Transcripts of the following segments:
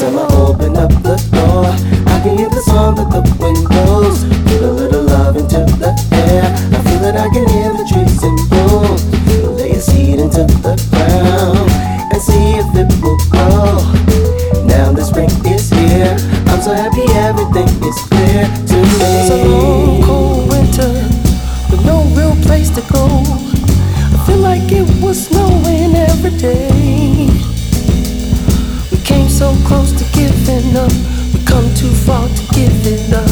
time I open up the door, I can hear the song that the wind blows. Put a little love into the air, I feel that I can hear the trees in bloom. Lay a seed into the ground and see if it will grow. Now the spring is here, I'm so happy everything is clear to me. It's a long, cold winter with no real place to go. I feel like it was snowing every day. We came so close to giving up, we come too far to give it up.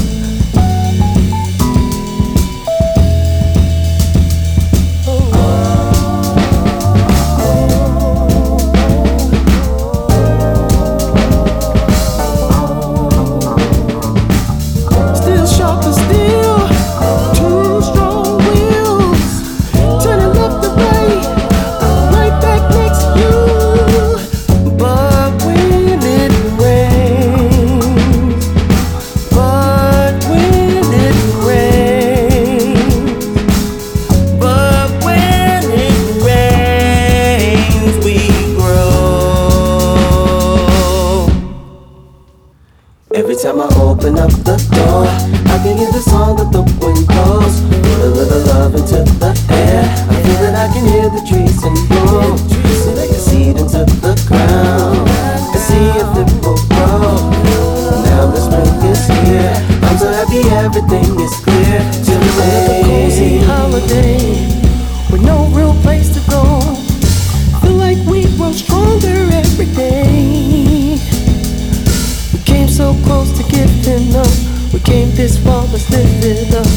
Still sharp as steel, two strong wheels, turning left and right, right back next to you. But when it rains, but when it rains, but when it rains, we grow. Every time I open up the door, I can hear the song that the wind blows. Put a little love into the air, I feel that I can hear the trees in bloom. Lay a seed into the ground and see if it will grow. Now the spring is here, I'm so happy everything is clear to Another cozy me. holiday with no real place to go. Feel like we grow stronger every day. We came so close to giving up. We came this far, let's live it up.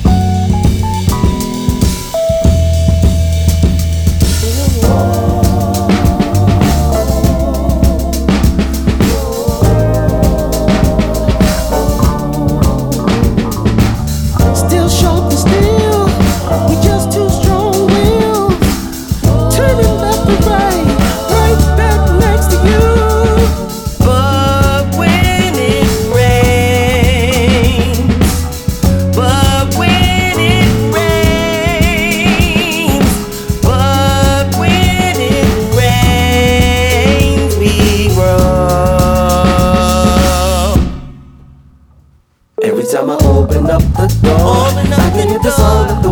Still sharp and steel, we just two strong wheels, turning left and right, right back next to you. But when it rains, but when it rains, but when it rains, we grow. Every time I open up the door, I can hear the song that the